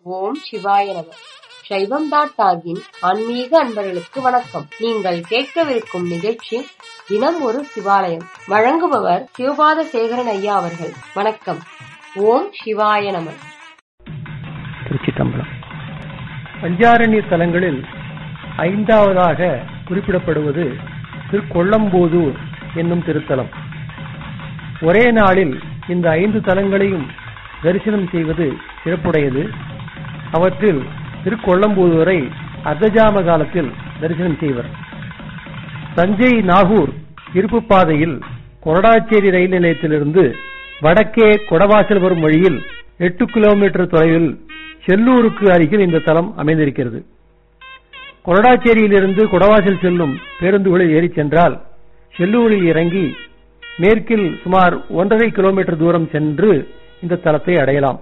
ஓம் சிவாய நம. சைவம்.டாகின் ஆன்மீக அன்பர்களுக்கு வணக்கம். நீங்கள் கேட்கவிருக்கும் நிகழ்ச்சி தினம் ஒரு சிவாலயம். வழங்குபவர் சிவபாத சேகரன் ஐயா அவர்கள். வணக்கம். ஓம் சிவாய நம. திருச்சிற்றம்பலம். பஞ்சாரண்ய தலங்களில் ஐந்தாவதாக குறிப்பிடப்படுவது திருக்கொள்ளம்பூதூர் என்னும் திருத்தலம். ஒரே நாளில் இந்த 5 தலங்களையும் தரிசனம் செய்வது சிறப்புடையது. அவற்றில் திருக்கொள்ளம்பூதூரை அர்த்தஜாம காலத்தில் தரிசனம் செய்வர். தஞ்சை நாகூர் இருப்பு பாதையில் கொரடாச்சேரி ரயில் நிலையத்திலிருந்து வடக்கே கொடவாசல் வரும் வழியில் 8 கிலோமீட்டர் தொலைவில் செல்லூருக்கு அருகில் இந்த தலம் அமைந்திருக்கிறது. கொரடாச்சேரியிலிருந்து கொடவாசல் செல்லும் பேருந்துகளில் ஏறி சென்றால் செல்லூரில் இறங்கி மேற்கில் சுமார் 1.5 கிலோமீட்டர் தூரம் சென்று இந்த தலத்தை அடையலாம்.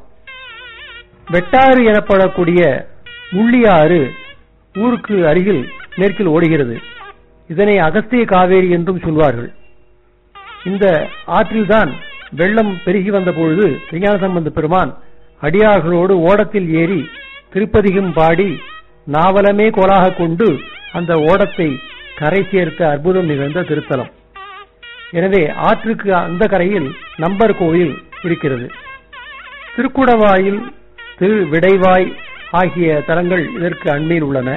வெட்டாறு எனப்படக்கூடிய முள்ளியாறு ஊருக்கு அருகில் மேற்கில் ஓடுகிறது. இதனை அகஸ்திய காவேரி என்றும் சொல்வார்கள். இந்த ஆற்றில்தான் வெள்ளம் பெருகி வந்த பொழுது திருஞானசம்பந்த பெருமான் அடியார்களோடு ஓடத்தில் ஏறி திருப்பதிகம் பாடி நாவலமே கோலாக கொண்டு அந்த ஓடத்தை கரை சேர்த்த அற்புதம் நிகழ்ந்த திருத்தலம். எனவே ஆற்றுக்கு அந்த கரையில் நம்பர் கோயில் இருக்கிறது. திருக்குடவாயில், திருவிடைவாய் ஆகிய தலங்கள் இதற்கு அண்மையில் உள்ளன.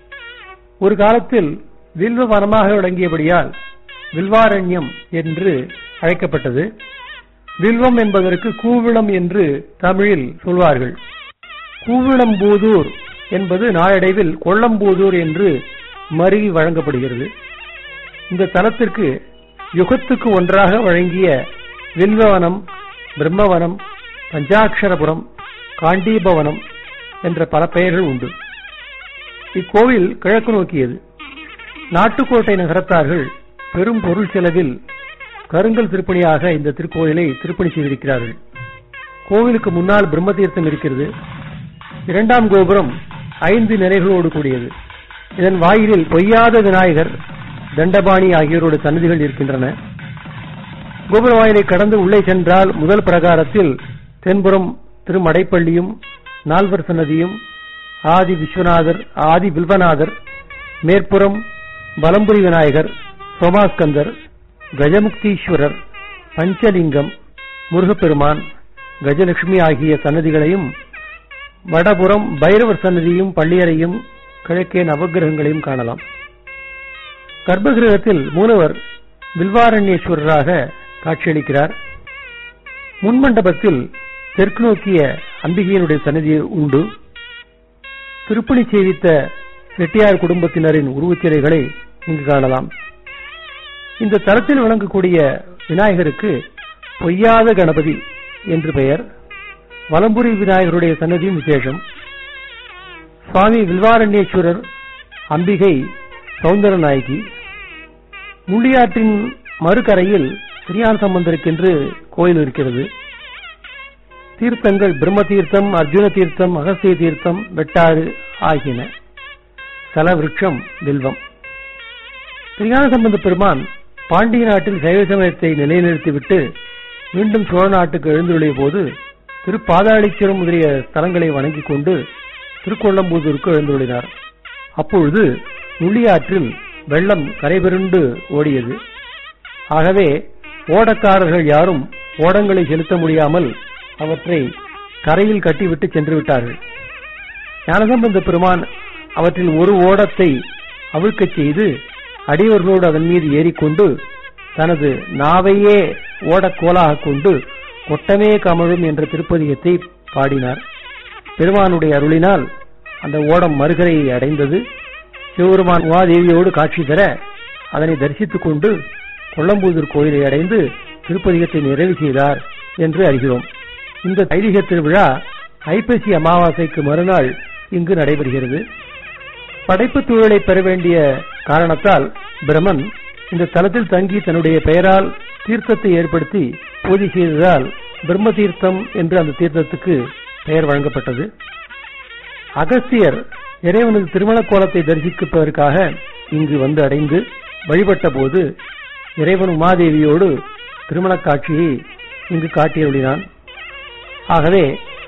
ஒரு காலத்தில் வில்வ வனமாக விளங்கியபடியால் வில்வாரண்யம் என்று அழைக்கப்பட்டது. வில்வம் என்பதற்கு கூவிளம் என்று தமிழில் சொல்வார்கள். கூவிளம்பூதூர் என்பது நாளடைவில் கொள்ளம்பூதூர் என்று மருவி வழங்கப்படுகிறது. இந்த தலத்திற்கு யுகத்துக்கு ஒன்றாக வழங்கிய வில்வவனம், பிரம்மவனம், பஞ்சாட்சரபுரம், காண்டீபவனம் என்ற பல பெயர்கள் உண்டு. இக்கோவில் கிழக்கு நோக்கியது. நாட்டுக்கோட்டை நகரத்தார்கள் பெரும் பொருள் செலவில் கருங்கல் திருப்பணியாக இந்த திருக்கோயிலை திருப்பணி செய்திருக்கிறார்கள். கோவிலுக்கு முன்னால் பிரம்மதீர்த்தம் இருக்கிறது. 2ஆம் கோபுரம் 5 நிலைகளோடு கூடியது. இதன் வாயிலில் பொய்யாத விநாயகர், தண்டபாணி ஆகியோருடைய சன்னதிகள் இருக்கின்றன. கோபுர வாயிலை கடந்து உள்ளே சென்றால் முதல் பிரகாரத்தில் தென்புறம் திருமடைப்பள்ளியும் 4 சன்னதியும், ஆதி விஸ்வநாதர், ஆதி வில்வநாதர், மேற்புறம் பலம்புரி விநாயகர், சோமாஸ்கந்தர், கஜமுக்தீஸ்வரர், பஞ்சலிங்கம், முருகப்பெருமான், கஜலட்சுமி ஆகிய சன்னதிகளையும், வடபுறம் பைரவர் சன்னதியும் பள்ளியறையும், கிழக்கே நவகிரகங்களையும் காணலாம். கர்ப்பகிரகத்தில் மூலவர் வில்வாரண்யேஸ்வரராக காட்சியளிக்கிறார். முன்மண்டபத்தில் தெற்கு நோக்கிய அம்பிகையினுடைய சன்னதி உண்டு. திருப்பணி செய்வித்த செட்டியார் குடும்பத்தினரின் உருவச்சிலைகளை இங்கு காணலாம். இந்த தலத்தில் விளங்கக்கூடிய விநாயகருக்கு பொய்யாத கணபதி என்று பெயர். வலம்புரி விநாயகருடைய சன்னதியும் விசேஷம். சுவாமி வில்வாரண்யேஸ்வரர், அம்பிகை சௌந்தரநாயகி. முள்ளியாற்றின் மறுகரையில் திருஞான சம்பந்தருக்கென்று கோயில் இருக்கிறது. தீர்த்தங்கள் பிரம்ம தீர்த்தம், அர்ஜுன தீர்த்தம், அகஸ்திய தீர்த்தம், வெட்டாறு ஆகியன. தல விருட்சம் வில்வம். திருஞான சம்பந்த பெருமான் பாண்டிய நாட்டில் சைவ சமயத்தை நிலைநிறுத்திவிட்டு மீண்டும் சோழ நாட்டுக்கு எழுந்துள்ள போது திருப்பாதாளீஸ்வரம் முதலிய ஸ்தலங்களை வணங்கிக் கொண்டு திருக்கொள்ளம்பூதூருக்கு எழுந்துள்ளார். அப்பொழுது முள்ளியாற்றில் வெள்ளம் கரைபுரண்டு ஓடியது. ஆகவே ஓடக்காரர்கள் யாரும் ஓடங்களை செலுத்த முடியாமல் அவற்றை கரையில் கட்டிவிட்டு சென்று விட்டார்கள். ஞானசம்பந்த பெருமான் அவற்றில் ஒரு ஓடத்தை அவிழ்க்கச் செய்து அடியவர்களோடு அதன் மீது ஏறிக்கொண்டு தனது நாவையே ஓடக்கோலாக கொண்டு கொட்டமே கமழும் என்ற திருப்பதிகத்தை பாடினார். பெருமானுடைய அருளினால் அந்த ஓடம் மறுகரையை அடைந்தது. சிவபெருமான் உமாதேவியோடு காட்சி தர அதனை தரிசித்துக் கொண்டு கொள்ளம்பூதூர் கோயிலை அடைந்து திருப்பதிகத்தை நிறைவு செய்தார் என்று அறிகிறோம். இந்த ஐதீக திருவிழா ஐப்பசி அமாவாசைக்கு மறுநாள் இங்கு நடைபெறுகிறது. படைப்பு தொழிலை பெற வேண்டிய காரணத்தால் பிரமன் இந்த தலத்தில் தங்கி தன்னுடைய பெயரால் தீர்த்தத்தை ஏற்படுத்தி பூஜை செய்ததால் பிரம்ம தீர்த்தம் என்று அந்த தீர்த்தத்துக்கு பெயர் வழங்கப்பட்டது. அகஸ்தியர் இறைவனது திருமண கோலத்தை தரிசிப்பதற்காக இங்கு வந்து அடைந்து வழிபட்ட போது இறைவன் உமாதேவியோடு திருமண காட்சியை இங்கு காட்டியருளினான். ஆகவே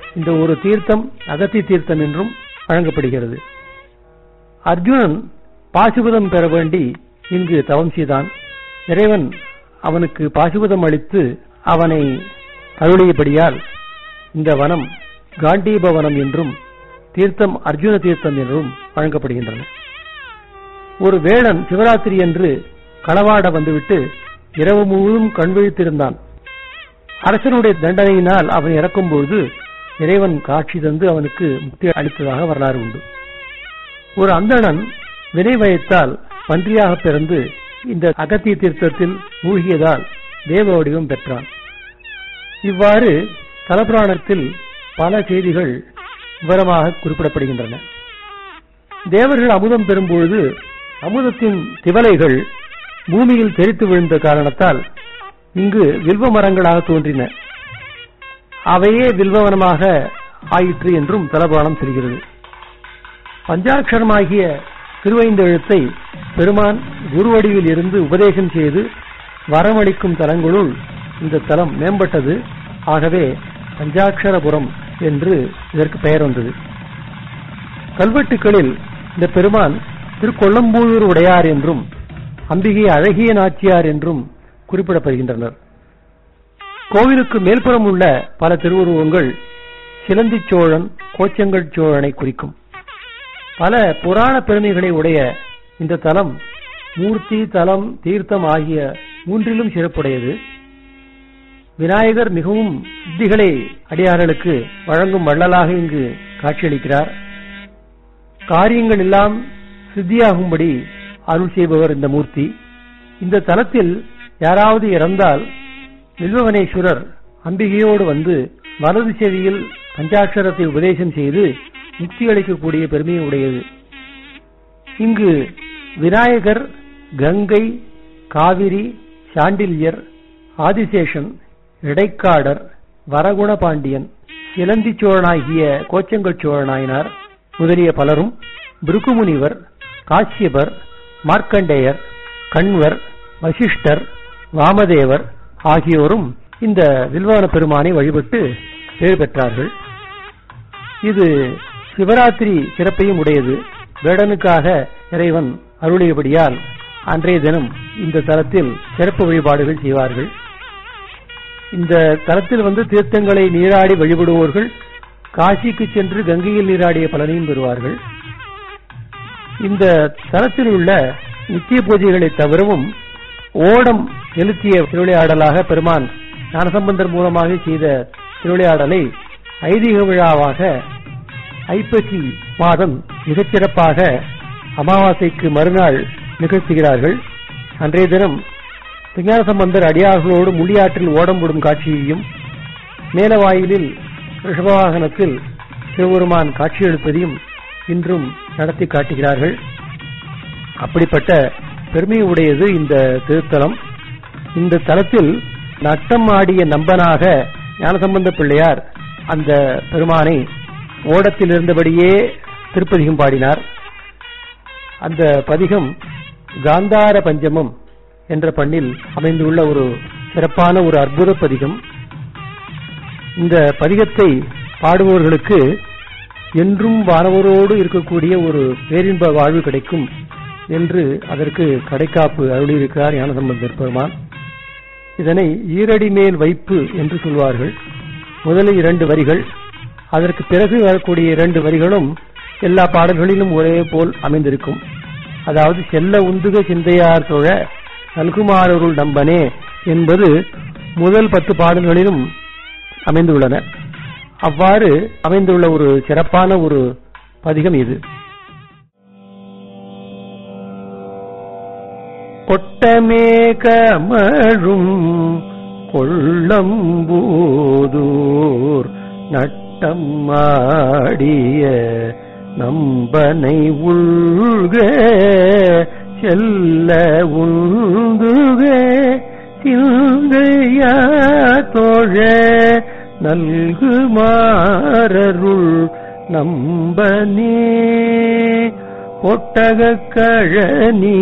இந்த ஒரு தீர்த்தம் அகத்தி தீர்த்தம் என்றும் வழங்கப்படுகிறது. அர்ஜுனன் பாசுபதம் பெற வேண்டி இங்கு தவம் செய்தான். இறைவன் அவனுக்கு பாசுபதம் அளித்து அவனை அருளியபடியால் இந்த வனம் காண்டீப வனம் என்றும் தீர்த்தம் அர்ஜுன தீர்த்தம் என்றும் வழங்கப்படுகின்றன. ஒரு வேடன் சிவராத்திரி என்று களவாட வந்துவிட்டு இரவு முழுவதும் கண்விழித்திருந்தான். அரசனுடைய தண்டனையினால் அவன் இறக்கும்போது இறைவன் காட்சி தந்து அவனுக்கு முக்தி அளித்ததாக வரலாறு உண்டு. ஒரு அந்தணன் வினை வயத்தால் பன்றியாக பிறந்து இந்த அகத்திய தீர்த்தத்தில் மூழ்கியதால் தேவ வடிவம் பெற்றான். இவ்வாறு தலபுராணத்தில் பல செய்திகள் விவரமாக குறிப்பிடப்படுகின்றன. தேவர்கள் அமுதம் பெறும்பொழுது அமுதத்தின் திவலைகள் பூமியில் தெரித்து விழுந்த காரணத்தால் இங்கு வில்வ மரங்களாக தோன்றின. அவையே வில்வவனமாக ஆயிற்று என்றும் தலபுராணம் சொல்கிறது. பஞ்சாட்சரமாகிய திருவைந்தெழுத்தை பெருமான் குருவடிவில் இருந்து உபதேசம் செய்து வரமளிக்கும் தலங்களுள் இந்த தலம் மேம்பட்டது. ஆகவே பஞ்சாட்சரபுரம் என்று இதற்கு பெயர் வந்தது. கல்வெட்டுக்களில் இந்த பெருமான் திருக்கொள்ளம்பூதூர் உடையார் என்றும் அம்பிகை அழகிய நாச்சியார் என்றும் குறிப்பிடப்படுகின்றனர். கோவிலுக்கு மேல்புறம் உள்ள பல திருவுருவங்கள் சிலந்தி சோழன், கோச்செங்கல் சோழனை குறிக்கும். பல புராண பெருமைகளை உடைய இந்த தலம் மூர்த்தி, தலம், தீர்த்தம் ஆகிய மூன்றிலும் சிறப்புடையது. விநாயகர் மிகவும் சித்திகளை அடியார்களுக்கு வழங்கும் வள்ளலாக இங்கு காட்சியளிக்கிறார். காரியங்கள் எல்லாம் சித்தியாகும்படி அருள் செய்பவர் இந்த மூர்த்தி. இந்த தலத்தில் யாராவது இறந்தால் வில்வவனேஸ்வரர் அம்பிகையோடு வந்து வலது செவியில் பஞ்சாட்சரத்தை உபதேசம் செய்து முக்தி அளிக்கக்கூடிய பெருமையை உடையது. இங்கு விநாயகர், கங்கை, காவிரி, சாண்டில்யர், ஆதிசேஷன், இடைக்காடர், வரகுண பாண்டியன், சிலந்தி சோழனாகிய கோச்செங்கல் சோழனாயினார் முதலிய பலரும், பிருகுமுனிவர், காசியபர், மார்க்கண்டேயர், கண்வர், வசிஷ்டர், வாமதேவர் ஆகியோரும் இந்த வில்வவன பெருமானை வழிபட்டு பேர் பெற்றார்கள். இது சிவராத்திரி சிறப்பையும் உடையது. வேடனுக்காக இறைவன் அருளியபடியால் அன்றைய தினம் இந்த தலத்தில் சிறப்பு வழிபாடுகள் செய்வார்கள். இந்த தலத்தில் தீர்த்தங்களை நீராடி வழிபடுவோர்கள் காசிக்கு சென்று கங்கையில் நீராடிய பலனையும் பெறுவார்கள். இந்த தலத்தில் உள்ள நித்திய பூஜைகளை தவிரவும் ஓடம் செலுத்திய திருவிளையாடலாக பெருமான் ஞானசம்பந்தர் மூலமாக செய்த திருவிளையாடலை ஐதீக விழாவாக ஐப்பசி மாதம் மிகச்சிறப்பாக அமாவாசைக்கு மறுநாள் நிகழ்த்துகிறார்கள். அன்றைய தினம் ஞானசம்பந்தர் அடியார்களோடு முள்ளியாற்றில் ஓடம் போடும் காட்சியையும் மேலவாயிலில் ரிஷபவாகனத்தில் சிவபெருமான் காட்சியளிப்பதையும் இன்றும் நடத்தி காட்டுகிறார்கள். அப்படிப்பட்ட பெருமையுடையது இந்த திருத்தலம். இந்த தலத்தில் நட்டம் ஆடிய நம்பனாக ஞானசம்பந்த பிள்ளையார் அந்த பெருமானை ஓடத்தில் இருந்தபடியே திருப்பதிகம் பாடினார். அந்த பதிகம் காந்தார பஞ்சமம் என்ற பண்ணில் அமைந்துள்ள ஒரு சிறப்பான ஒரு அற்புத பதிகம். இந்த பதிகத்தை பாடுபவர்களுக்கு என்றும் வானவரோடு இருக்கக்கூடிய ஒரு பேரின்ப வாழ்வு கிடைக்கும் என்று அதற்கு கடைக்காப்பு அருளியிருக்கிறார் ஞானசம்பந்தர் பெருமான். இதனை ஈரடி மேல் வைப்பு என்று சொல்வார்கள். முதலில் 2 வரிகள், அதற்கு பிறகு வரக்கூடிய 2 வரிகளும் எல்லா பாடல்களிலும் ஒரே போல் அமைந்திருக்கும். அதாவது செல்ல உந்துக சிந்தையார் தொழ நல்குமாரருள் நம்பனே என்பது முதல் 10 பாடல்களிலும் அமைந்துள்ளன. அவ்வாறு அமைந்துள்ள ஒரு சிறப்பான ஒரு பதிகம் இது. கொட்டமே கமழும் கொள்ளம்பூதூர் நட்டம் ஆடிய நம்பனை உள்க செல்ல உந்துக சிந்தையா தோழ நல்குமாரருள் நம்பனே ஒட்டக கழனி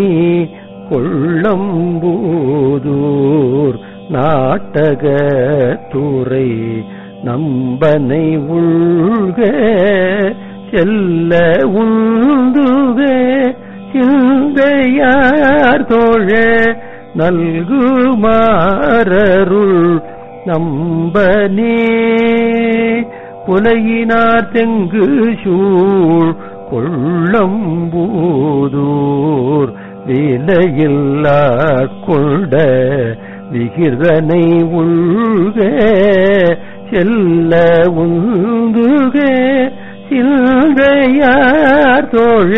கொள்ளம்பூதூர் நாட்டக துறை நம்பனை உள்க செல்ல உந்துக சிந்தையார் தோழ நல்குமாரருள் நம்பனே புலையினார் தெங்கு சூழ் கொள்ளம்பூதூர் விலையில்லா கொண்ட விகிர்தனை உள்க செல்ல உந்துக சிந்தையார் தோழ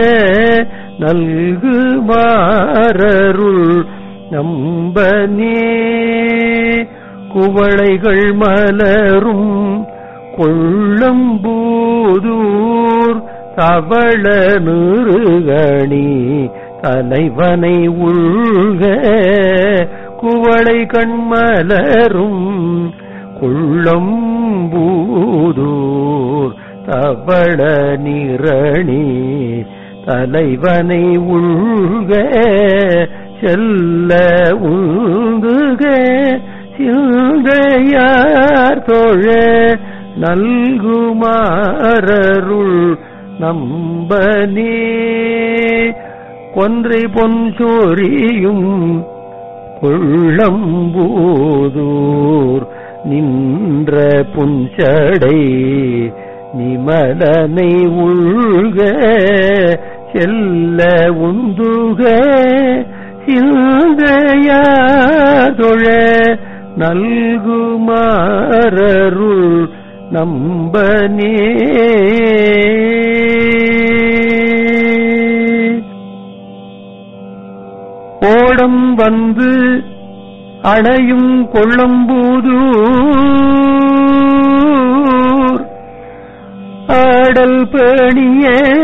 நல்குமாரருள் நம்பனே குவளைகள் மலரும் கொள்ளம்பூதூர் தவள நிறுகணி தலைவனை உள்க குவளை கண்மலரும் கொள்ளம்பூதூர் தவள நிரணி தலைவனை உள்க செல்ல உந்துக சிந்தையார் தோழ நல்குமாரருள் நம்பனே கொன்றை பொன் சோரியும் கொள்ளம்பூதூர் நின்ற புஞ்சடை நிமலனை உள்க செல்ல உந்துக சிந்தையார் தொழ நல்குமாரருள் நம்பனே ஓடம் வந்து அணையும் கொள்ளம்பூதூர் ஆடல் பணிய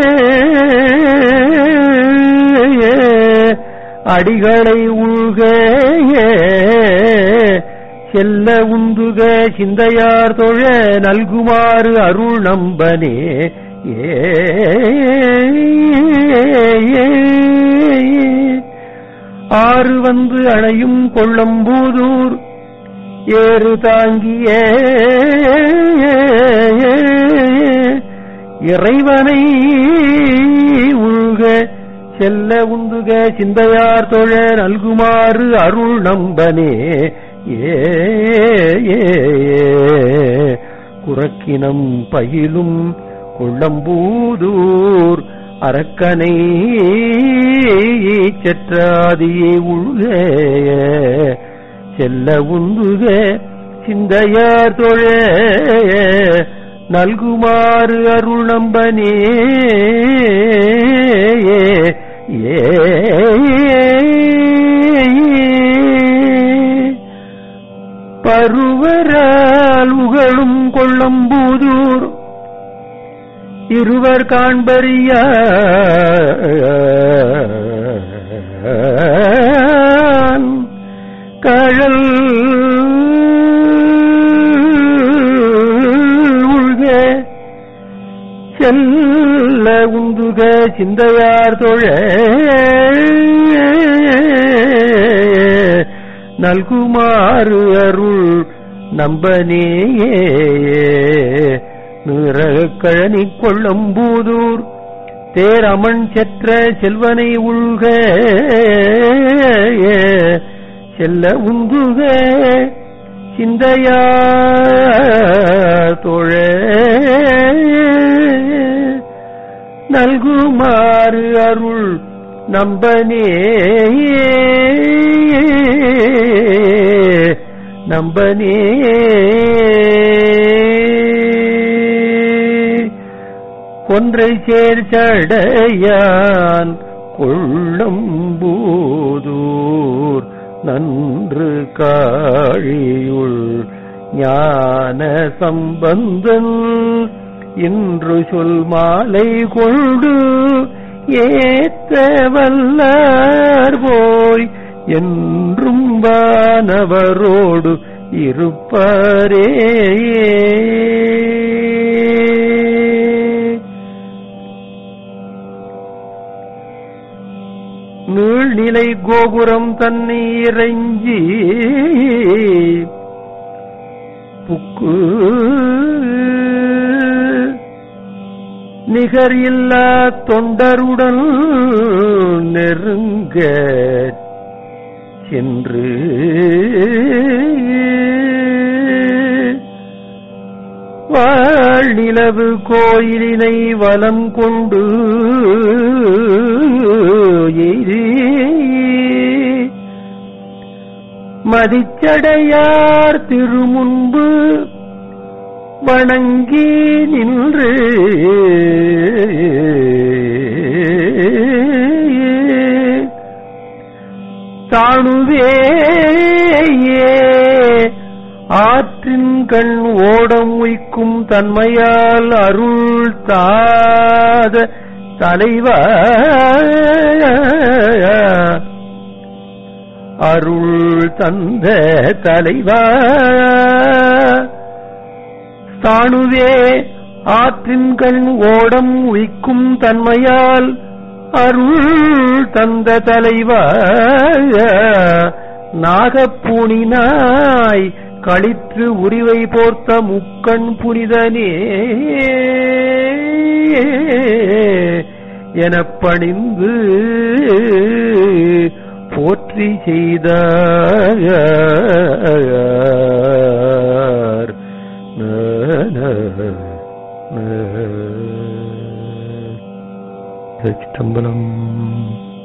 அடிகளை உள்க செல்ல உந்துக சிந்தையார் தொழ நல்குமாறு அருள் நம்பனே ஆறு வந்து அணையும் கொள்ளம்பூதூர் ஏறு தாங்கிய இறைவனை உள்க செல்ல உந்துக சிந்தையார் தொழ நல்குமாறு அருள் நம்பனே குறக்கினம் பயிலும் கொள்ளம்பூதூர் அரக்கனை செற்றாதியே உள்க செல்ல உந்துக சிந்தையார் தொழ நல்குமாறு அருள் நம்பனே பருவரால் உகழும் கொள்ளம்பூதூர் இருவர் காண்பறிய கழல் உள்க செல்ல உந்துக சிந்தையார் தொழ நல்குமாறு அருள் நம்பனே நிறக்கழனி கொள்ளம்பூதூர் தேரமண் செற்ற செல்வனை உள்க செல்ல உந்துக சிந்தையார் தொழ நல்குமாறு அருள் நம்பனே நம்பனே கொன்றை சேர்ச்சடையான் கொள்ளம்பூதூர் நன்று காழியுள் ஞான சம்பந்தன் இன்று சொல் மாலை கொண்டு ஏத்த வல்லார் போய் என்றும் வானவரோடு இருப்பாரே நீழ்நிலை கோபுரம் தன்னை இறைஞ்சி புக்கு நிகர் இல்லா தொண்டருடன் நெருங்க சென்று வாழ்நிலவு கோயிலினை வலம் கொண்டு மதிச்சடையார் திருமுன்பு வணங்கி நின்று தாணுவேயே ஆற்றின் கண் ஓடம் உய்க்கும் தன்மையால் அருள் தாத தலைவா அருள் தந்த தலைவா தாணுவே ஆற்றின் கண் ஓடம் உய்க்கும் தன்மையால் அருள் தந்த தலைவா நாகப்பூணினாய் களிற்று உரிவை போர்த்த முக்கண் புனிதனே எனப் பணிந்து போற்றி செய்தார். சிதம்பரம்.